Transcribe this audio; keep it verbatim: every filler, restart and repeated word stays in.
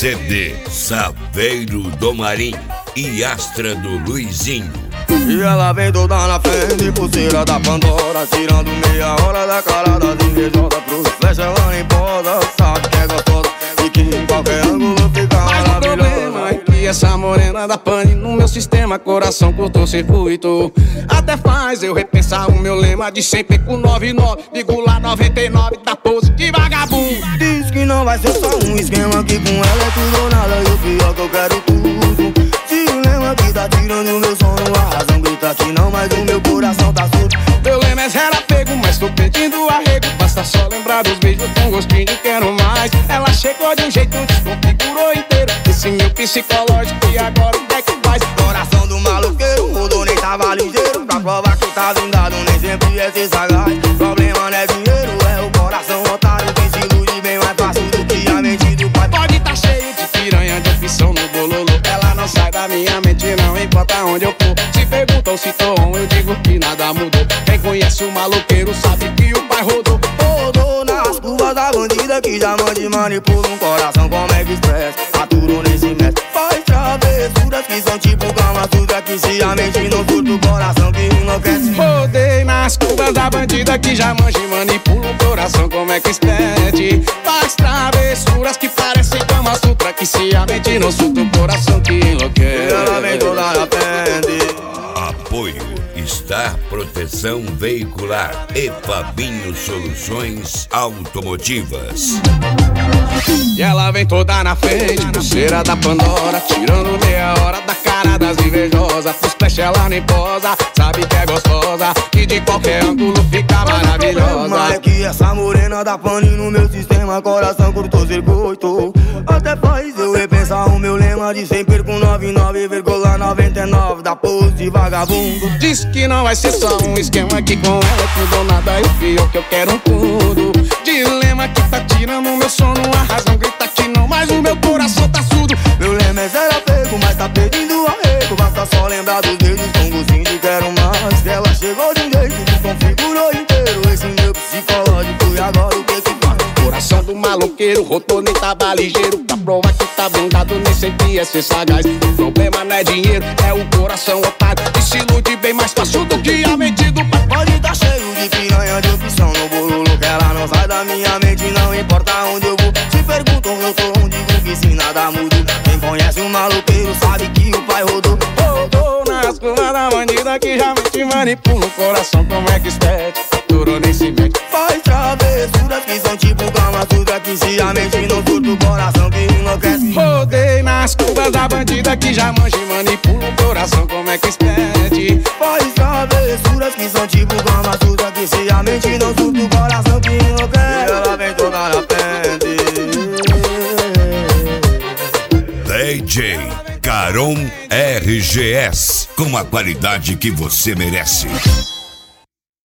C D Saveiro do Marim e Astra do Luizinho. E ela vem toda na frente, pulseira da Pandora, tirando meia hora da cara das invejosas. Pros flash ela nem posa, sabe que é gostosa e que em qualquer ângulo fica maravilhosa. Mas o problema é que essa morena da pane no meu sistema, coração curto-circuito. Até faz eu repensar o meu lema de sempre com noventa e nove vírgula noventa e nove da pose de vagabundo. Diz que não vai ser só um esquema, que com ela é tudo ou nada, e o pior que eu quero tudo. Dilema que tá tirando meu sono, a razão grita que não, mas o meu coração tá surdo. Meu lema é zero apego, mas tô pedindo arrego. Basta só lembrar dos beijos com gostinho de quero mais. Ela chegou de um jeito, desconfigurou inteiro esse meu psicológico, e agora o que é que faz? Coração do maloqueiro, mudou, nem tava ligeiro. Pra provar que tá blindado, nem sempre é ser sagaz. Problema não é dinheiro, é o coração otário. Quem se ilude bem mais fácil do que a mente do pai. Pode tá cheio de piranha, de opção no bololô. Ela não sai da minha mente, não importa onde eu for. Se perguntam se tô on, eu digo que nada mudou. Quem conhece o maloqueiro sabe que o pai rodou. Rodou nas curvas da bandida que já mande manipula um coração como é que expressa. Aturou nesse mestre, faz travessuras que são tipo cama suja, que se a mente não surta o coração que enlouquece. Rodei nas curvas da bandida que já manja e manipula o coração como é que expede. Faz travessuras que parecem cama sutra, que se a mente não surta o coração que enlouquece. Ela vem toda na frente. Apoio Star Proteção Veicular e Fabinho Soluções Automotivas. E ela vem toda na frente, pulseira da Pandora, tirando meia hora da cara das invejosas. Pros flash ela nem posa, sabe que é gostosa e de qualquer ângulo fica maravilhosa. Mas é que essa morena da pane no meu sistema, coração curto-circuito. Até faz eu repensar o meu lema de sempre com noventa e nove vírgula noventa e nove da pose de vagabundo. Diz que não vai ser só um esquema, que com ela tudo ou nada, e o pior que eu quero um tudo. Dilema que tá tirando o meu sono, a razão grita que não, mas o meu coração tá surdo. Meu lema é zero apego, mas tá pedindo arrego. Basta só lembrar dos beijos com gostinho de quero mais. Que ela chegou de um jeito, desconfigurou inteiro esse meu psicológico, e agora o que que faz? Coração do maloqueiro, rodou, nem tava ligeiro. Pra provar que tá blindado, nem sempre é ser sagaz. O problema não é dinheiro, é o coração otário, que se ilude bem mais fácil do que a mente do pai. Pode tá cheio de piranha, de opção no bololo, que ela não sai da minha mente, não importa onde eu vou. Se perguntam eu tô onde, digo que se nada muda. Quem conhece o maloqueiro sabe que o pai rodou. Rodou nas curvas da bandida que já te manipula o coração como é que expede. Durou nem se mete. Faz travessuras que são tipo cama suja, que se a mente não surta o coração que enlouquece. Rodei nas curvas da bandida que já manja e manipula o coração como é que expede. Faz travessuras que são tipo cama suja, que se a mente não surta o coração que enlouquece. E ela vem toda na frente. D J Caron R G S, com a qualidade que você merece.